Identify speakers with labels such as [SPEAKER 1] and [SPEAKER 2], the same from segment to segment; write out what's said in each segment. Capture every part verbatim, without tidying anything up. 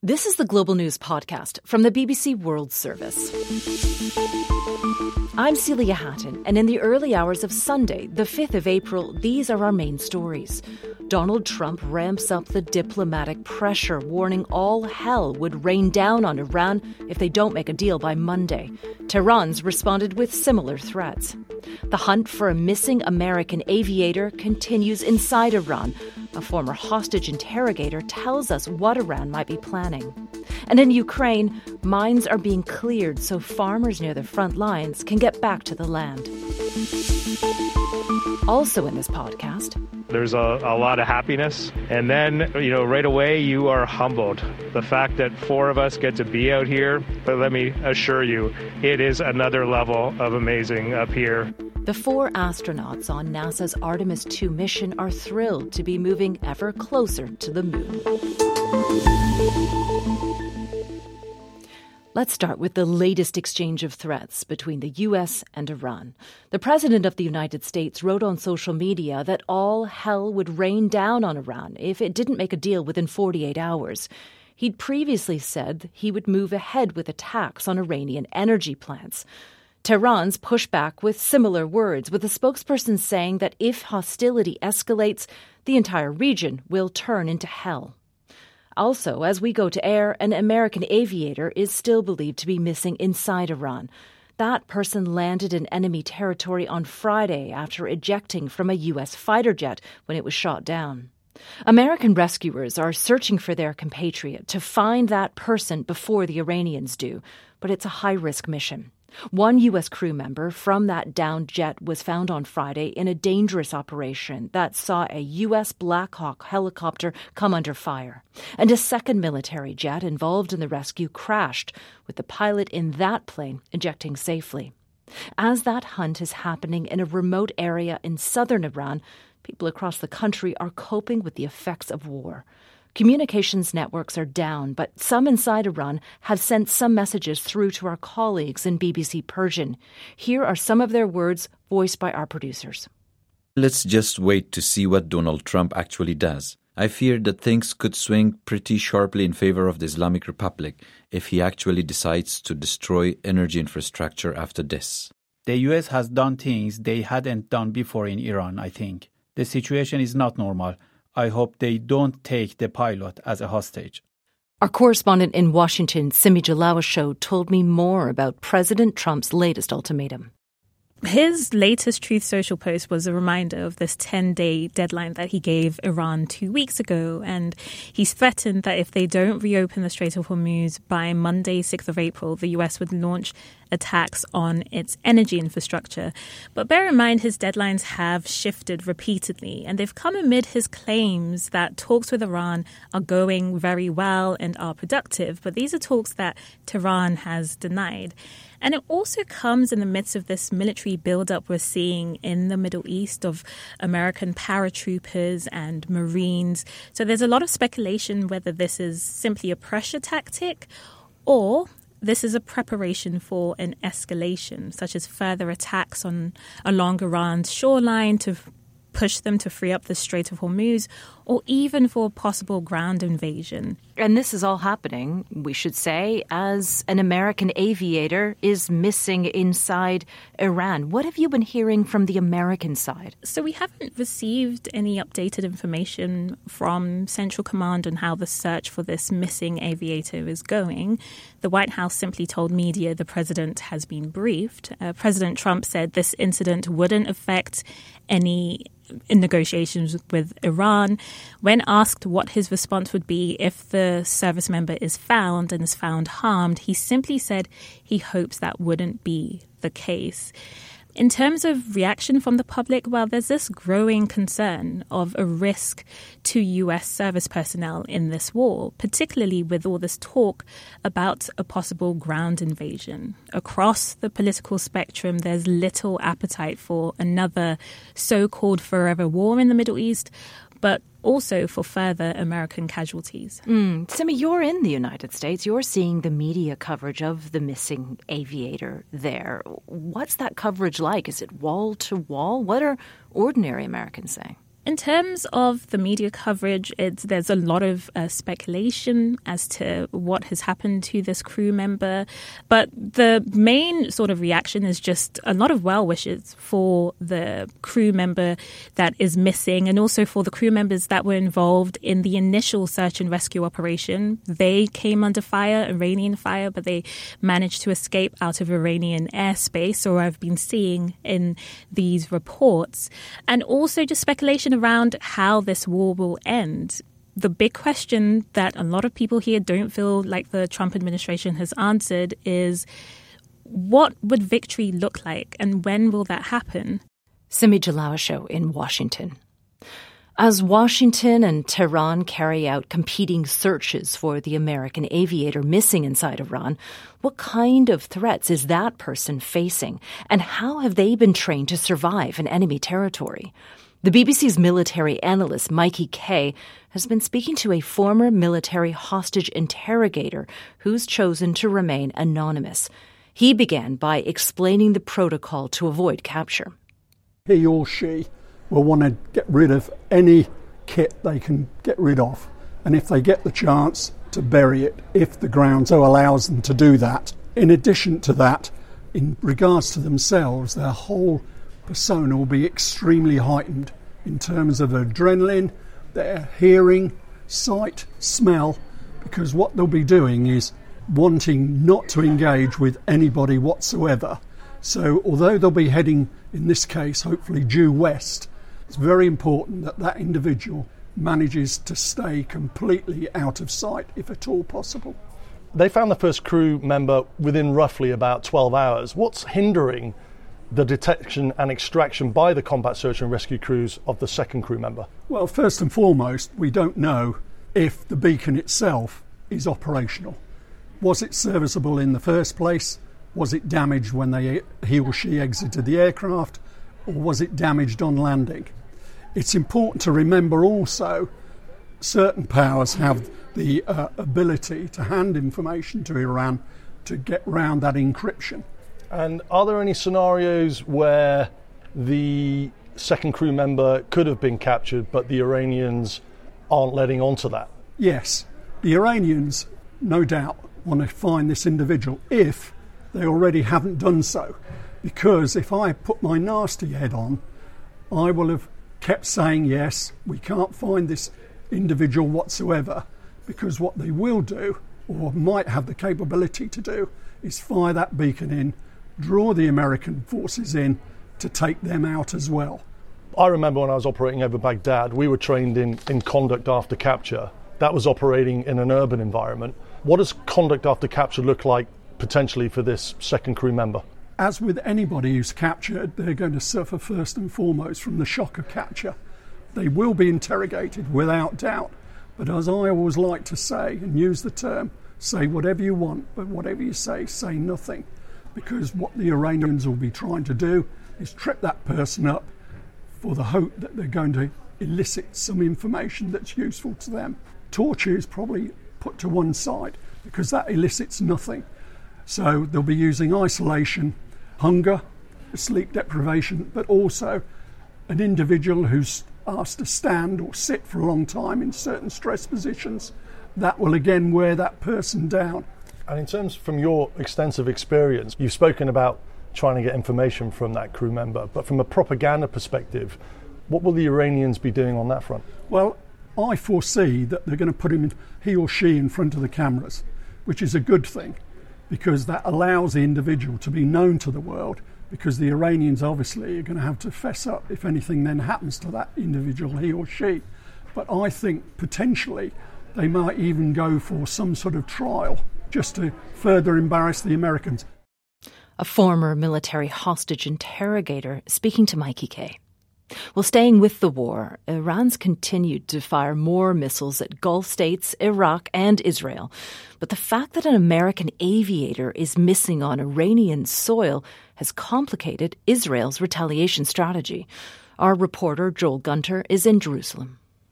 [SPEAKER 1] This is the Global News Podcast from the B B C World Service. I'm Celia Hatton, and in the early hours of Sunday, the fifth of April, these are our main stories. Donald Trump ramps up the diplomatic pressure, warning all hell would rain down on Iran if they don't make a deal by Monday. Tehran's responded with similar threats. The hunt for a missing American aviator continues inside Iran. A former hostage interrogator tells us what Iran might be planning. And in Ukraine, mines are being cleared so farmers near the front lines can get back to the land. Also in this podcast,
[SPEAKER 2] there's a, a lot of happiness. And then, you know, right away you are humbled. The fact that four of us get to be out here, but let me assure you, it is another level of amazing up here.
[SPEAKER 1] The four astronauts on NASA's Artemis two mission are thrilled to be moving ever closer to the moon. Let's start with the latest exchange of threats between the U S and Iran. The President of the United States wrote on social media that all hell would rain down on Iran if it didn't make a deal within forty-eight hours. He'd previously said he would move ahead with attacks on Iranian energy plants. Tehran's pushed back with similar words, with a spokesperson saying that if hostility escalates, the entire region will turn into hell. Also, as we go to air, an American aviator is still believed to be missing inside Iran. That person landed in enemy territory on Friday after ejecting from a U S fighter jet when it was shot down. American rescuers are searching for their compatriot to find that person before the Iranians do, but it's a high-risk mission. One U S crew member from that downed jet was found on Friday in a dangerous operation that saw a U S Black Hawk helicopter come under fire. And a second military jet involved in the rescue crashed, with the pilot in that plane ejecting safely. As that hunt is happening in a remote area in southern Iran, people across the country are coping with the effects of war. Communications networks are down, but some inside Iran have sent some messages through to our colleagues in B B C Persian. Here are some of their words voiced by our producers.
[SPEAKER 3] Let's just wait to see what Donald Trump actually does. I fear that things could swing pretty sharply in favor of the Islamic Republic if he actually decides to destroy energy infrastructure after this.
[SPEAKER 4] The U S has done things they hadn't done before in Iran, I think. The situation is not normal. I hope they don't take the pilot as a hostage.
[SPEAKER 1] Our correspondent in Washington, Simi Jalawasho, told me more about President Trump's latest ultimatum.
[SPEAKER 5] His latest Truth Social post was a reminder of this ten-day deadline that he gave Iran two weeks ago, and he's threatened that if they don't reopen the Strait of Hormuz by Monday, sixth of April, the U S would launch attacks on its energy infrastructure. But bear in mind, his deadlines have shifted repeatedly, and they've come amid his claims that talks with Iran are going very well and are productive. But these are talks that Tehran has denied. And it also comes in the midst of this military buildup we're seeing in the Middle East of American paratroopers and Marines. So there's a lot of speculation whether this is simply a pressure tactic or this is a preparation for an escalation, such as further attacks on along Iran's shoreline to push them to free up the Strait of Hormuz, or even for a possible ground invasion.
[SPEAKER 1] And this is all happening, we should say, as an American aviator is missing inside Iran. What have you been hearing from the American side?
[SPEAKER 5] So we haven't received any updated information from Central Command on how the search for this missing aviator is going. The White House simply told media the president has been briefed. Uh, President Trump said this incident wouldn't affect any in negotiations with Iran. When asked what his response would be if the service member is found and is found harmed, he simply said he hopes that wouldn't be the case. In terms of reaction from the public, well, there's this growing concern of a risk to U S service personnel in this war, particularly with all this talk about a possible ground invasion. Across the political spectrum, there's little appetite for another so-called forever war in the Middle East, but also for further American casualties.
[SPEAKER 1] Mm. Simi, you're in the United States. You're seeing the media coverage of the missing aviator there. What's that coverage like? Is it wall to wall? What are ordinary Americans saying?
[SPEAKER 5] In terms of the media coverage, it's, there's a lot of uh, speculation as to what has happened to this crew member. But the main sort of reaction is just a lot of well wishes for the crew member that is missing, and also for the crew members that were involved in the initial search and rescue operation. They came under fire, Iranian fire, but they managed to escape out of Iranian airspace, or I've been seeing in these reports. And also just speculation around how this war will end. The big question that a lot of people here don't feel like the Trump administration has answered is, what would victory look like, and when will that happen?
[SPEAKER 1] Simi Jalawasho in Washington. As Washington and Tehran carry out competing searches for the American aviator missing inside Iran, what kind of threats is that person facing, and how have they been trained to survive in enemy territory? The B B C's military analyst Mikey Kaye has been speaking to a former military hostage interrogator who's chosen to remain anonymous. He began by explaining the protocol to avoid capture.
[SPEAKER 6] He or she will want to get rid of any kit they can get rid of, and if they get the chance, to bury it if the ground so allows them to do that. In addition to that, in regards to themselves, their whole persona will be extremely heightened in terms of adrenaline, their hearing, sight, smell, because what they'll be doing is wanting not to engage with anybody whatsoever. So although they'll be heading, in this case, hopefully due west, it's very important that that individual manages to stay completely out of sight, if at all possible.
[SPEAKER 7] They found the first crew member within roughly about twelve hours. What's hindering the detection and extraction by the combat search and rescue crews of the second crew member?
[SPEAKER 6] Well, first and foremost, we don't know if the beacon itself is operational. Was it serviceable in the first place? Was it damaged when they, he or she exited the aircraft? Or was it damaged on landing? It's important to remember also certain powers have the uh, ability to hand information to Iran to get round that encryption.
[SPEAKER 7] And are there any scenarios where the second crew member could have been captured, but the Iranians aren't letting on to that?
[SPEAKER 6] Yes. The Iranians, no doubt, want to find this individual if they already haven't done so. Because if I put my nasty head on, I will have kept saying, yes, we can't find this individual whatsoever, because what they will do, or might have the capability to do, is fire that beacon in, draw the American forces in to take them out as well.
[SPEAKER 7] I remember when I was operating over Baghdad, we were trained in, in conduct after capture. That was operating in an urban environment. What does conduct after capture look like potentially for this second crew member?
[SPEAKER 6] As with anybody who's captured, they're going to suffer first and foremost from the shock of capture. They will be interrogated without doubt, but as I always like to say and use the term, say whatever you want, but whatever you say, say nothing. Because what the Iranians will be trying to do is trip that person up for the hope that they're going to elicit some information that's useful to them. Torture is probably put to one side because that elicits nothing. So they'll be using isolation, hunger, sleep deprivation, but also an individual who's asked to stand or sit for a long time in certain stress positions. That will again wear that person down.
[SPEAKER 7] And in terms from your extensive experience, you've spoken about trying to get information from that crew member, but from a propaganda perspective, what will the Iranians be doing on that front?
[SPEAKER 6] Well, I foresee that they're going to put him, in, he or she, in front of the cameras, which is a good thing, because that allows the individual to be known to the world, because the Iranians obviously are going to have to fess up if anything then happens to that individual, he or she. But I think potentially they might even go for some sort of trial just to further embarrass the Americans.
[SPEAKER 1] A former military hostage interrogator speaking to Mikey Kaye. Well, staying with the war, Iran's continued to fire more missiles at Gulf states, Iraq, and Israel. But the fact that an American aviator is missing on Iranian soil has complicated Israel's retaliation strategy. Our reporter, Joel Gunter, is in Jerusalem.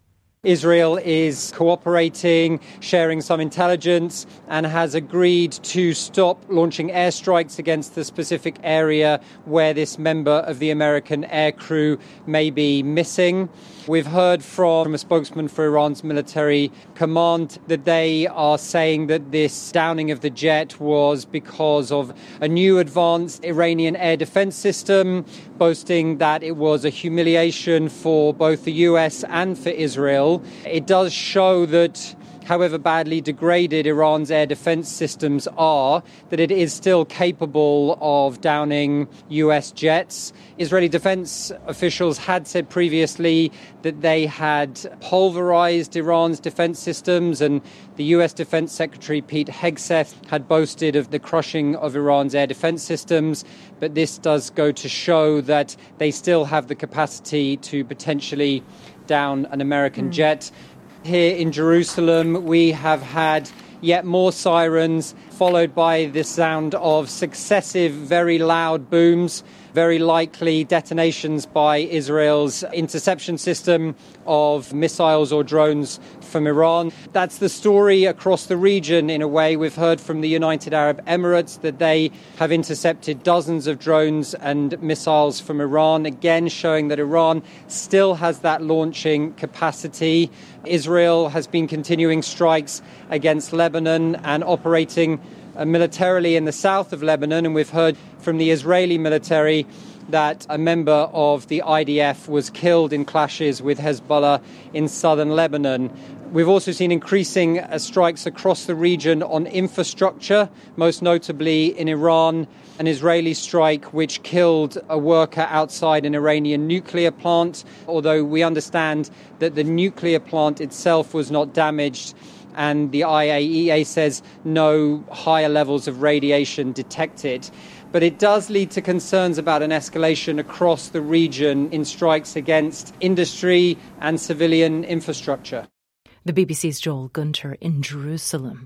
[SPEAKER 8] Israel is cooperating, sharing some intelligence, and has agreed to stop launching airstrikes against the specific area where this member of the American aircrew may be missing. We've heard from a spokesman for Iran's military command that they are saying that this downing of the jet was because of a new advanced Iranian air defense system, boasting that it was a humiliation for both the U S and for Israel. It does show that however badly degraded Iran's air defense systems are, that it is still capable of downing U S jets. Israeli defense officials had said previously that they had pulverized Iran's defense systems, and the U S Defense Secretary Pete Hegseth had boasted of the crushing of Iran's air defense systems. But this does go to show that they still have the capacity to potentially down an American mm. jet. Here in Jerusalem, we have had yet more sirens, followed by the sound of successive very loud booms, very likely detonations by Israel's interception system of missiles or drones from Iran. That's the story across the region in a way. We've heard from the United Arab Emirates that they have intercepted dozens of drones and missiles from Iran, again showing that Iran still has that launching capacity. Israel has been continuing strikes against Lebanon and operating uh, militarily in the south of Lebanon, and we've heard from the Israeli military that a member of the I D F was killed in clashes with Hezbollah in southern Lebanon. We've also seen increasing uh, strikes across the region on infrastructure, most notably in Iran, an Israeli strike which killed a worker outside an Iranian nuclear plant, although we understand that the nuclear plant itself was not damaged, and the I A E A says no higher levels of radiation detected. But it does lead to concerns about an escalation across the region in strikes against industry and civilian infrastructure.
[SPEAKER 1] The B B C's Joel Gunter in Jerusalem.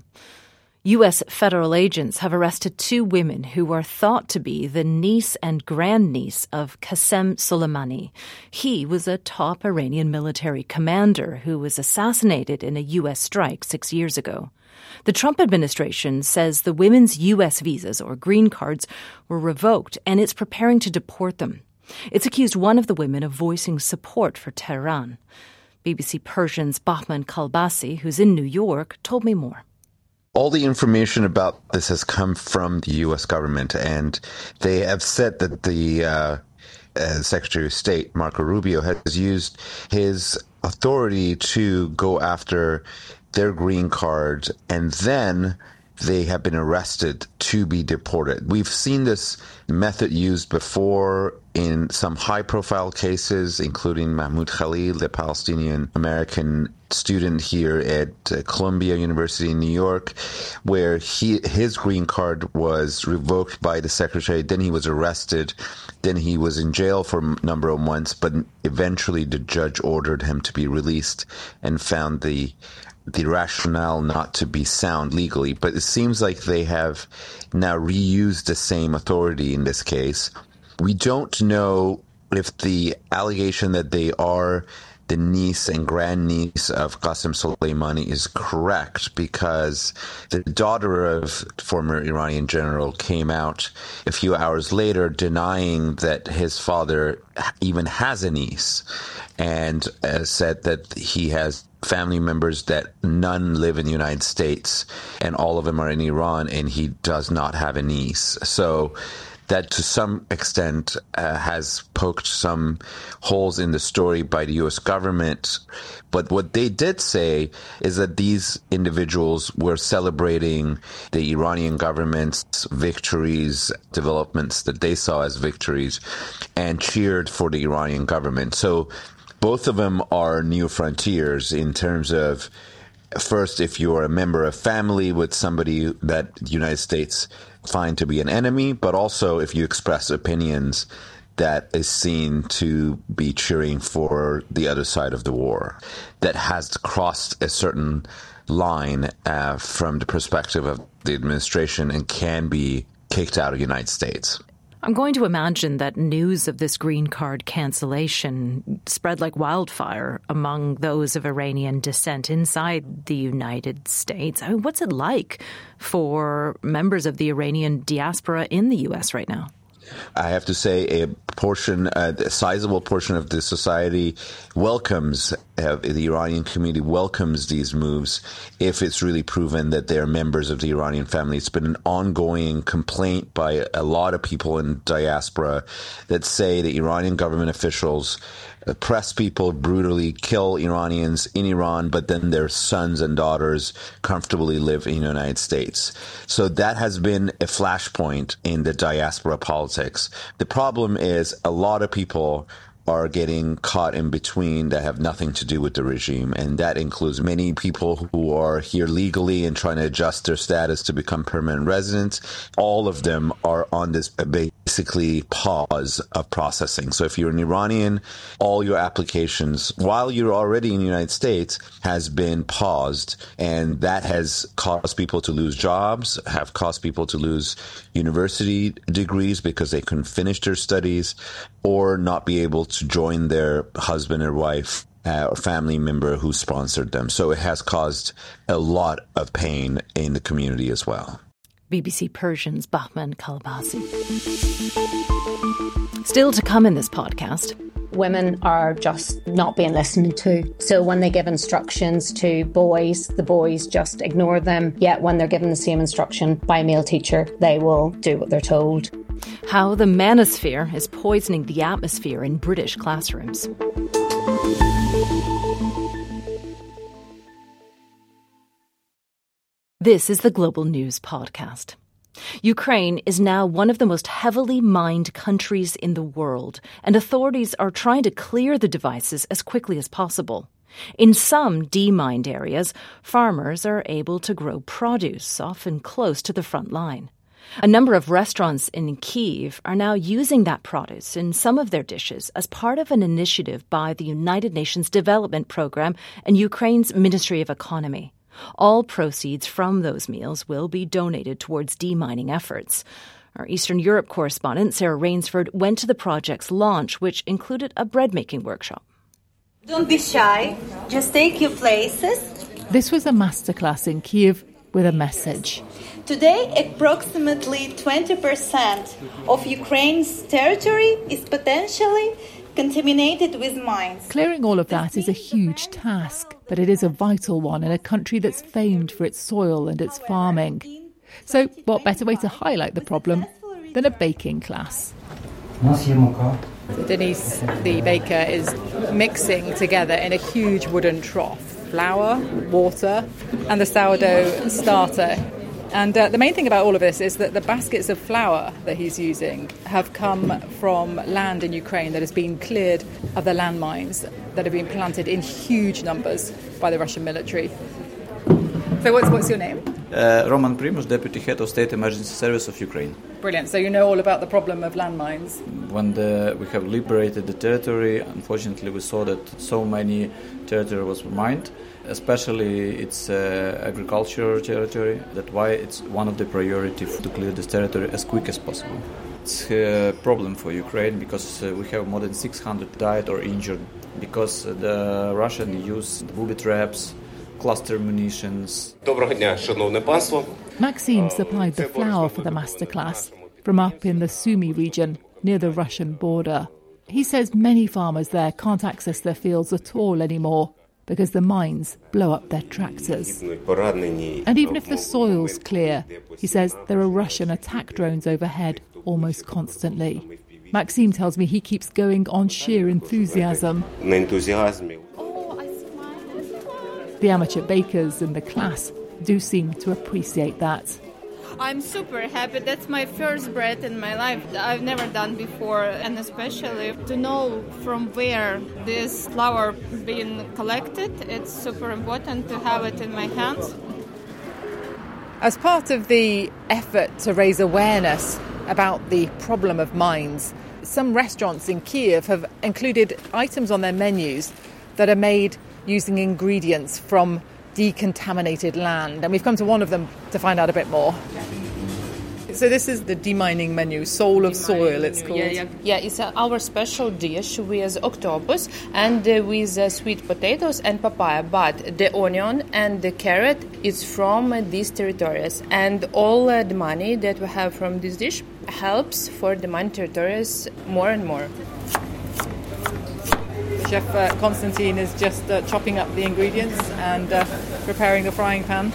[SPEAKER 1] U S federal agents have arrested two women who are thought to be the niece and grandniece of Qasem Soleimani. He was a top Iranian military commander who was assassinated in a U S strike six years ago. The Trump administration says the women's U S visas or green cards were revoked, and it's preparing to deport them. It's accused one of the women of voicing support for Tehran. B B C Persian's Bahman Kalbasi, who's in New York, told me more.
[SPEAKER 9] All the information about this has come from the U S government, and they have said that the uh, uh, Secretary of State, Marco Rubio, has used his authority to go after their green card, and then they have been arrested to be deported. We've seen this method used before in some high-profile cases, including Mahmoud Khalil, the Palestinian-American student here at uh, Columbia University in New York, where he his green card was revoked by the secretary. Then he was arrested. Then he was in jail for a number of months, but eventually the judge ordered him to be released and found the the rationale not to be sound legally. But it seems like they have now reused the same authority in this case. We don't know if the allegation that they are the niece and grandniece of Qasem Soleimani is correct, because the daughter of former Iranian general came out a few hours later denying that his father even has a niece, and uh, said that he has family members that none live in the United States and all of them are in Iran, and he does not have a niece. So that to some extent uh, has poked some holes in the story by the U S government. But what they did say is that these individuals were celebrating the Iranian government's victories, developments that they saw as victories, and cheered for the Iranian government. So both of them are new frontiers in terms of, first, if you're a member of family with somebody that the United States find to be an enemy, but also if you express opinions that is seen to be cheering for the other side of the war, that has crossed a certain line uh, from the perspective of the administration and can be kicked out of the United States.
[SPEAKER 1] I'm going to imagine that news of this green card cancellation spread like wildfire among those of Iranian descent inside the United States. I mean, what's it like for members of the Iranian diaspora in the U S right now?
[SPEAKER 9] I have to say a portion, uh, a sizable portion of the society welcomes, uh, the Iranian community welcomes these moves if it's really proven that they're members of the Iranian family. It's been an ongoing complaint by a lot of people in diaspora that say the Iranian government officials oppress people, brutally kill Iranians in Iran, but then their sons and daughters comfortably live in the United States. So that has been a flashpoint in the diaspora politics. The problem is a lot of people are getting caught in between that have nothing to do with the regime. And that includes many people who are here legally and trying to adjust their status to become permanent residents. All of them are on this basically pause of processing. So if you're an Iranian, all your applications, while you're already in the United States, has been paused. And that has caused people to lose jobs, have caused people to lose university degrees because they couldn't finish their studies, or not be able to join their husband or wife uh, or family member who sponsored them. So it has caused a lot of pain in the community as well.
[SPEAKER 1] B B C Persian's Bahman Kalabasi. Still to come in this podcast.
[SPEAKER 10] Women are just not being listened to. So when they give instructions to boys, the boys just ignore them. Yet when they're given the same instruction by a male teacher, they will do what they're told.
[SPEAKER 1] How the manosphere is poisoning the atmosphere in British classrooms. This is the Global News Podcast. Ukraine is now one of the most heavily mined countries in the world, and authorities are trying to clear the devices as quickly as possible. In some demined areas, farmers are able to grow produce, often close to the front line. A number of restaurants in Kyiv are now using that produce in some of their dishes as part of an initiative by the United Nations Development Programme and Ukraine's Ministry of Economy. All proceeds from those meals will be donated towards demining efforts. Our Eastern Europe correspondent, Sarah Rainsford, went to the project's launch, which included a bread-making workshop.
[SPEAKER 11] Don't be shy. Just take your places.
[SPEAKER 12] This was a masterclass in Kyiv with a message.
[SPEAKER 11] Today, approximately twenty percent of Ukraine's territory is potentially contaminated with mines.
[SPEAKER 12] Clearing all of that is a huge task, but it is a vital one in a country that's famed for its soil and its farming. So what better way to highlight the problem than a baking class?
[SPEAKER 13] Denise, the baker, is mixing together in a huge wooden trough flour, water and the sourdough starter. And uh, the main thing about all of this is that the baskets of flour that he's using have come from land in Ukraine that has been cleared of the landmines that have been planted in huge numbers by the Russian military. So what's, what's your name?
[SPEAKER 14] Uh, Roman Primus, Deputy Head of State Emergency Service of Ukraine.
[SPEAKER 13] Brilliant. So you know all about the problem of landmines.
[SPEAKER 14] When the, we have liberated the territory, unfortunately we saw that so many territory was mined. Especially its uh, agricultural territory. That's why it's one of the priority to clear this territory as quick as possible. It's a problem for Ukraine because uh, we have more than six hundred died or injured because the Russians use booby traps, cluster munitions.
[SPEAKER 12] Maxim supplied the flour for the masterclass from up in the Sumy region near the Russian border. He says many farmers there can't access their fields at all anymore because the mines blow up their tractors. And even if the soil's clear, he says there are Russian attack drones overhead almost constantly. Maxim tells me he keeps going on sheer enthusiasm. The amateur bakers in the class do seem to appreciate that.
[SPEAKER 15] I'm super happy. That's my first bread in my life. I've never done before, and especially to know from where this flour being collected. It's super important to have it in my hands.
[SPEAKER 13] As part of the effort to raise awareness about the problem of mines, some restaurants in Kyiv have included items on their menus that are made using ingredients from decontaminated land, and we've come to one of them to find out a bit more. So this is the demining menu, soul of soil it's called.
[SPEAKER 16] Yeah, yeah. yeah it's uh, our special dish with octopus and uh, with uh, sweet potatoes and papaya. But the onion and the carrot is from uh, these territories. And all uh, the money that we have from this dish helps for the mine territories more and more.
[SPEAKER 13] Chef uh, Constantine is just uh, chopping up the ingredients and uh, preparing the frying pan.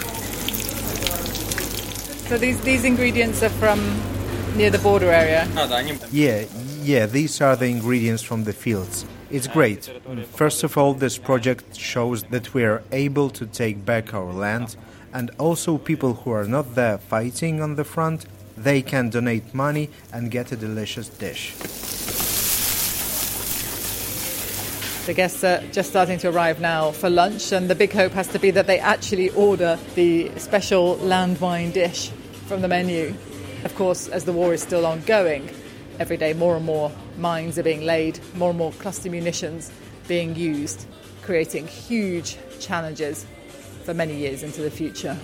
[SPEAKER 13] So these, these ingredients are from near the border area?
[SPEAKER 17] Yeah, yeah, these are the ingredients from the fields. It's great. First of all, this project shows that we are able to take back our land, and also people who are not there fighting on the front, they can donate money and get a delicious dish.
[SPEAKER 13] The guests are just starting to arrive now for lunch, and the big hope has to be that they actually order the special landmine dish from the menu. Of course, as the war is still ongoing, every day more and more mines are being laid, more and more cluster munitions being used, creating huge challenges for many years into the future.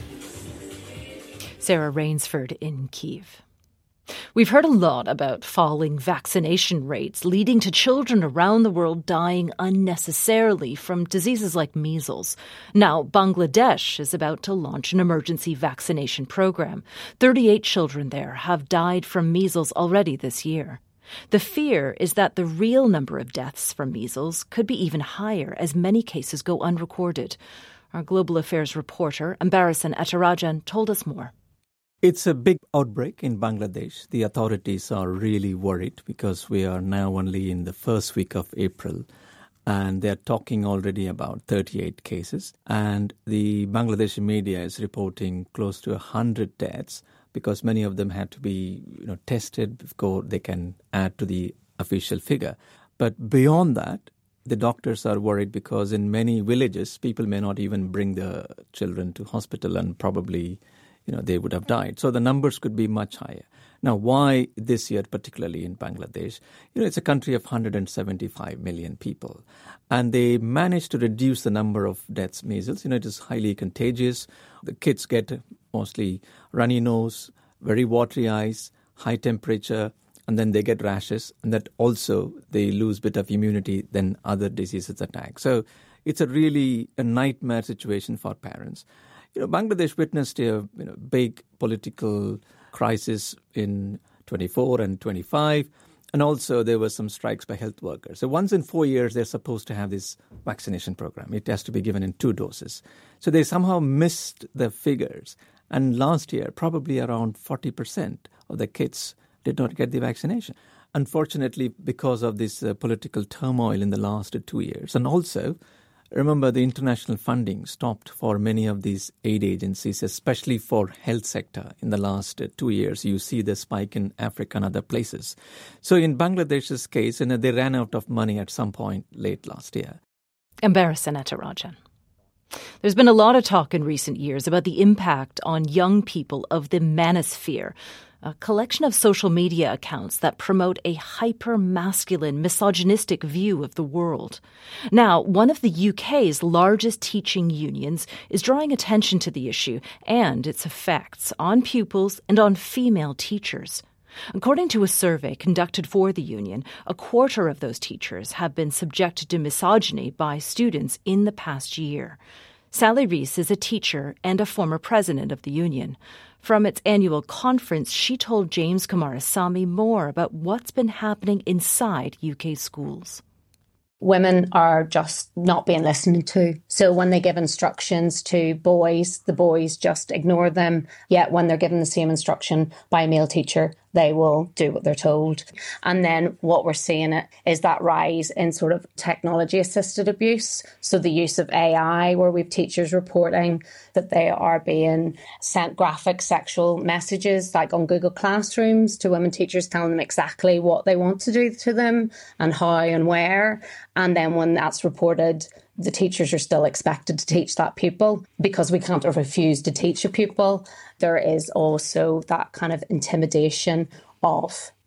[SPEAKER 1] Sarah Rainsford in Kyiv. We've heard a lot about falling vaccination rates, leading to children around the world dying unnecessarily from diseases like measles. Now, Bangladesh is about to launch an emergency vaccination program. thirty-eight children there have died from measles already this year. The fear is that the real number of deaths from measles could be even higher, as many cases go unrecorded. Our global affairs reporter, Ambarasan Ethirajan, told us more.
[SPEAKER 18] It's a big outbreak in Bangladesh. The authorities are really worried because we are now only in the first week of April, and they're talking already about thirty-eight cases. And the Bangladeshi media is reporting close to one hundred deaths because many of them had to be you know, tested before they can add to the official figure. But beyond that, the doctors are worried because in many villages, people may not even bring the children to hospital and probably you know, they would have died. So the numbers could be much higher. Now, why this year, particularly in Bangladesh? You know, it's a country of one hundred seventy-five million people, and they managed to reduce the number of deaths measles. You know, it is highly contagious. The kids get mostly runny nose, very watery eyes, high temperature, and then they get rashes, and that also they lose a bit of immunity, then other diseases attack. So it's a really a nightmare situation for parents. You know, Bangladesh witnessed a you know, big political crisis in twenty-four and twenty-five, and also there were some strikes by health workers. So once in four years, they're supposed to have this vaccination program. It has to be given in two doses. So they somehow missed the figures. And last year, probably around forty percent of the kids did not get the vaccination. Unfortunately, because of this uh, political turmoil in the last two years, and also remember, the international funding stopped for many of these aid agencies, especially for health sector. In the last two years, you see the spike in Africa and other places. So in Bangladesh's case, you know, they ran out of money at some point late last year.
[SPEAKER 1] Ambarasan Ethirajan. There's been a lot of talk in recent years about the impact on young people of the manosphere, a collection of social media accounts that promote a hyper-masculine, misogynistic view of the world. Now, one of the U K's largest teaching unions is drawing attention to the issue and its effects on pupils and on female teachers. According to a survey conducted for the union, a quarter of those teachers have been subjected to misogyny by students in the past year. Sally Rees is a teacher and a former president of the union. From its annual conference, she told James Kumarasamy more about what's been happening inside U K schools.
[SPEAKER 10] Women are just not being listened to. So when they give instructions to boys, the boys just ignore them. Yet when they're given the same instruction by a male teacher, they will do what they're told. And then what we're seeing it is that rise in sort of technology-assisted abuse. So the use of A I, where we've teachers reporting that they are being sent graphic sexual messages, like on Google Classrooms, to women teachers telling them exactly what they want to do to them and how and where. And then when that's reported, the teachers are still expected to teach that pupil because we can't refuse to teach a pupil. There is also that kind of intimidation of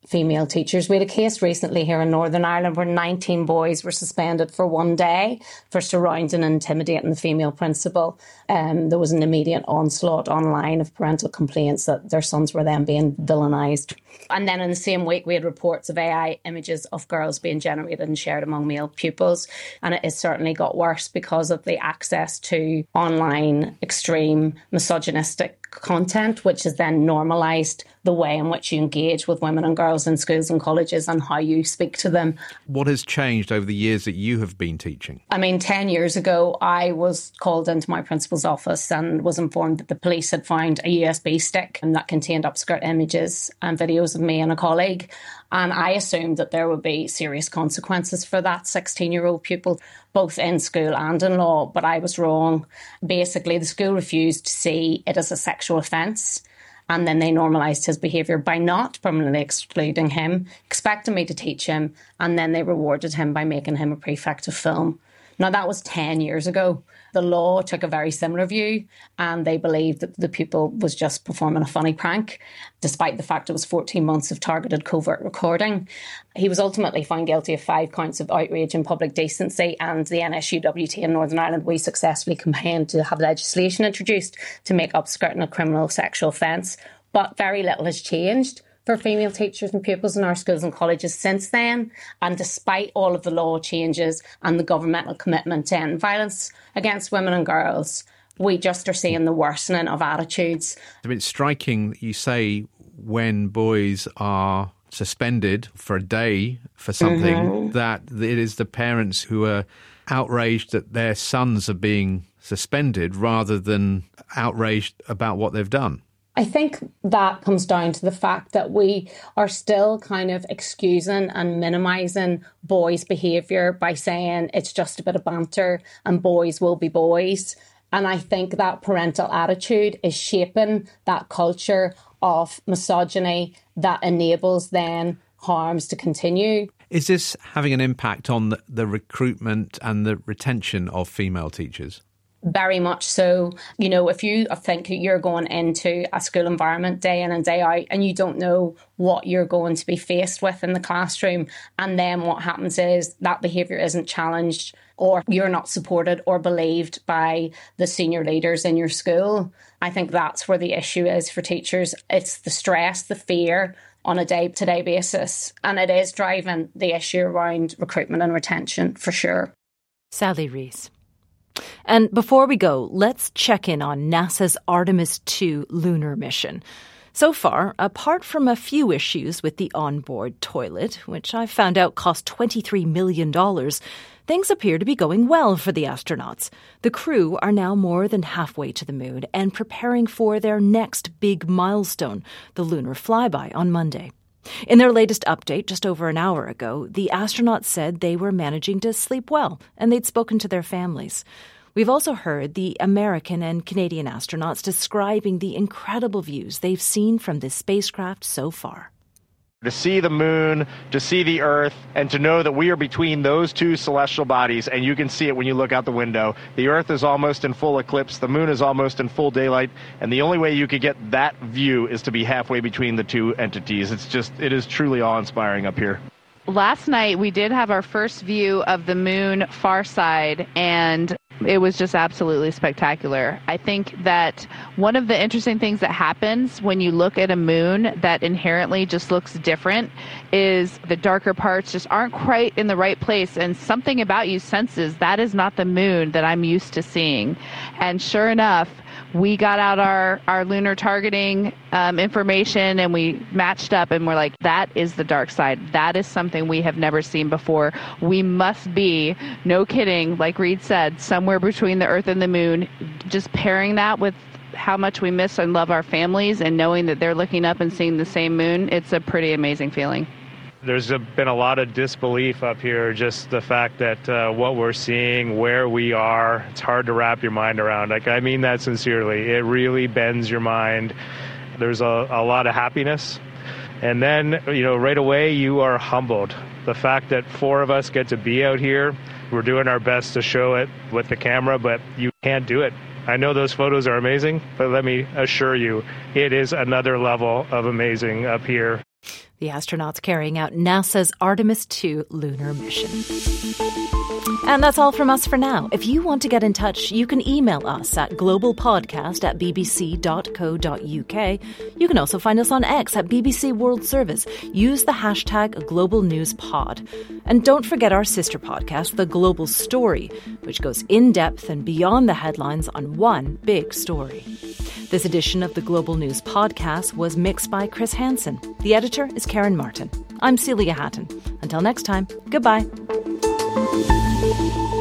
[SPEAKER 10] female teachers. We had a case recently here in Northern Ireland where nineteen boys were suspended for one day for surrounding and intimidating the female principal. Um, there was an immediate onslaught online of parental complaints that their sons were then being villainised. And then in the same week, we had reports of A I images of girls being generated and shared among male pupils. And it has certainly got worse because of the access to online extreme misogynistic content, which has then normalised the way in which you engage with women and girls in schools and colleges and how you speak to them.
[SPEAKER 19] What has changed over the years that you have been teaching?
[SPEAKER 10] I mean, ten years ago, I was called into my principal's office and was informed that the police had found a U S B stick and that contained upskirt images and videos of me and a colleague. And I assumed that there would be serious consequences for that sixteen-year-old pupil, both in school and in law, but I was wrong. Basically, the school refused to see it as a sexual offence, and then they normalised his behaviour by not permanently excluding him, expecting me to teach him, and then they rewarded him by making him a prefect of film. Now, that was ten years ago. The law took a very similar view, and they believed that the pupil was just performing a funny prank, despite the fact it was fourteen months of targeted covert recording. He was ultimately found guilty of five counts of outrage and public decency, and the N S U W T in Northern Ireland, we successfully campaigned to have legislation introduced to make upskirting a criminal sexual offence. But very little has changed for female teachers and pupils in our schools and colleges since then. And despite all of the law changes and the governmental commitment to end violence against women and girls, we just are seeing the worsening of attitudes.
[SPEAKER 19] I mean, it's striking that you say when boys are suspended for a day for something, mm-hmm. that it is the parents who are outraged that their sons are being suspended rather than outraged about what they've done.
[SPEAKER 10] I think that comes down to the fact that we are still kind of excusing and minimising boys' behaviour by saying it's just a bit of banter and boys will be boys. And I think that parental attitude is shaping that culture of misogyny that enables then harms to continue.
[SPEAKER 19] Is this having an impact on the, the recruitment and the retention of female teachers?
[SPEAKER 10] Very much so. You know, if you think you're going into a school environment day in and day out and you don't know what you're going to be faced with in the classroom, and then what happens is that behaviour isn't challenged, or you're not supported or believed by the senior leaders in your school, I think that's where the issue is for teachers. It's the stress, the fear on a day-to-day basis, and it is driving the issue around recruitment and retention for sure.
[SPEAKER 1] Sally Rees. And before we go, let's check in on NASA's Artemis two lunar mission. So far, apart from a few issues with the onboard toilet, which I found out cost twenty-three million dollars, things appear to be going well for the astronauts. The crew are now more than halfway to the moon and preparing for their next big milestone, the lunar flyby on Monday. In their latest update just over an hour ago, the astronauts said they were managing to sleep well and they'd spoken to their families. We've also heard the American and Canadian astronauts describing the incredible views they've seen from this spacecraft so far.
[SPEAKER 2] To see the moon, to see the Earth, and to know that we are between those two celestial bodies, and you can see it when you look out the window. The Earth is almost in full eclipse, the moon is almost in full daylight, and the only way you could get that view is to be halfway between the two entities. It's just, it is truly awe-inspiring up here.
[SPEAKER 20] Last night we did have our first view of the moon far side, and it was just absolutely spectacular. I think that one of the interesting things that happens when you look at a moon that inherently just looks different is the darker parts just aren't quite in the right place, and something about you senses that is not the moon that I'm used to seeing. And sure enough, we got out our, our lunar targeting um, information and we matched up and we're like, that is the dark side. That is something we have never seen before. We must be, no kidding, like Reed said, somewhere between the Earth and the moon. Just pairing that with how much we miss and love our families and knowing that they're looking up and seeing the same moon, it's a pretty amazing feeling.
[SPEAKER 2] There's been a lot of disbelief up here, just the fact that uh, what we're seeing, where we are, it's hard to wrap your mind around. Like, I mean that sincerely. It really bends your mind. There's a, a lot of happiness. And then, you know, right away you are humbled. The fact that four of us get to be out here, we're doing our best to show it with the camera, but you can't do it. I know those photos are amazing, but let me assure you, it is another level of amazing up here.
[SPEAKER 1] the astronauts carrying out NASA's Artemis two lunar mission. And that's all from us for now. If you want to get in touch, you can email us at globalpodcast at bbc dot co dot uk. You can also find us on X at B B C World Service. Use the hashtag Global News Pod. And don't forget our sister podcast, The Global Story, which goes in-depth and beyond the headlines on one big story. This edition of the Global News Podcast was mixed by Chris Hansen. The editor is Karen Martin. I'm Celia Hatton. Until next time, goodbye. Thank you.